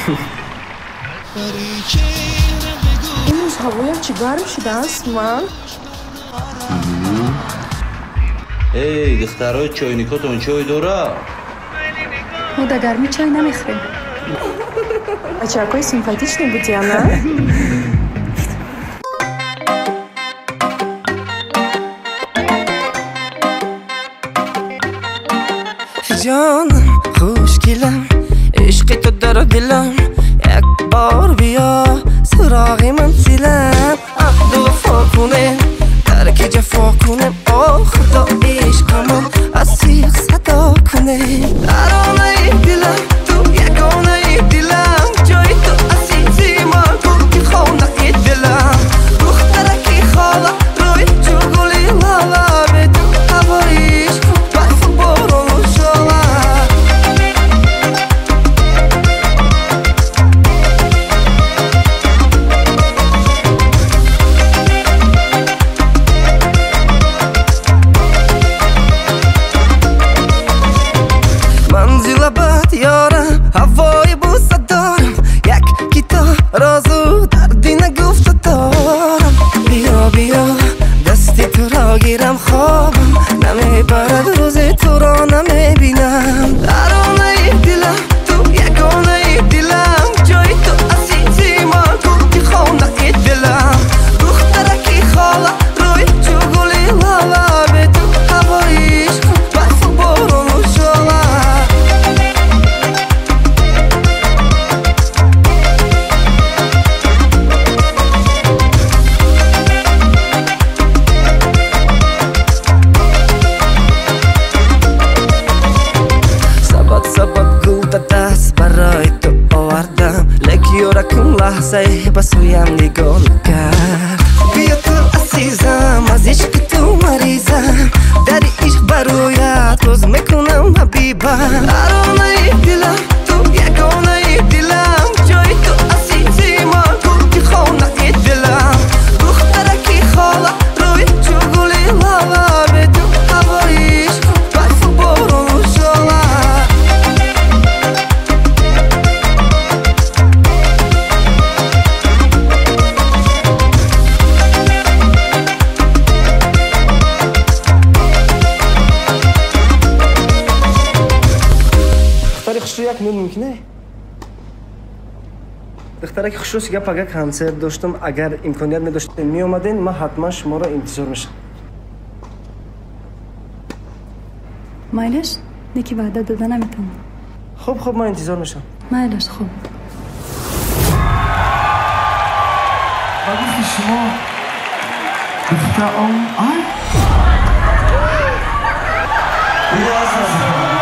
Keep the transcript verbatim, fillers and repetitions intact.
امروز هوایم چی گرم شده است من؟ ای دخترای چاینیکاتون چای داره؟ ما در گرمی چای نمیخوریم. بچه‌های سیمپاتیش نبودی نه؟ جانم خوشگلم عشق تو در دلم یک بار بیا سراغ من سیلم عهد و وفا کنیم ترک جفا کنیم آه خدا عشقمو از سیخ صدا کنیم ترانه دلم تو یگانه دلم جای تو عزیزی من گل که خانه دلم دخترکی خاله روی جو گلی لالا به تو هوای عشق برف و بارون و شاله منزل بد یارم هوای بوسه دارم یک کتاب رازو دردی نگفته دارم بیا بیا دستی تو را گیرم خوابم نمیبرد روز تو را نمیبینم ترانه دلم تو یگانه دلم جای تو عزیزی من گل که خانه دلم دخترکی خاله روی جو گلی لالا به تو هوای عشق برف و بارون و شاله سبت گل دست برای تو آوردم لکیورکم لحظه بسویم نگاه کرد بیا تو عزیزم از عشق تو مریضم در عشق برایت روز میکنم حبیبم ترانه دلم تو یگانه دلم جای تو عزیزی من گل که خانه دلم دخترکی خاله روی جو گلی لالا به تو هوای عشق برف و بارون و شاله دختری خوش رو یک نون ممکنه؟ دختری که خوش رو سیگه پگه کنسرت داشتم اگر امکانیت نداشتیم می اومدین من حتما شما را انتظار میشم مایلش نیکی وعده داده نمیتونم. خب خب من انتظار میشم مایلش خوب بگو شما دختر آن آی؟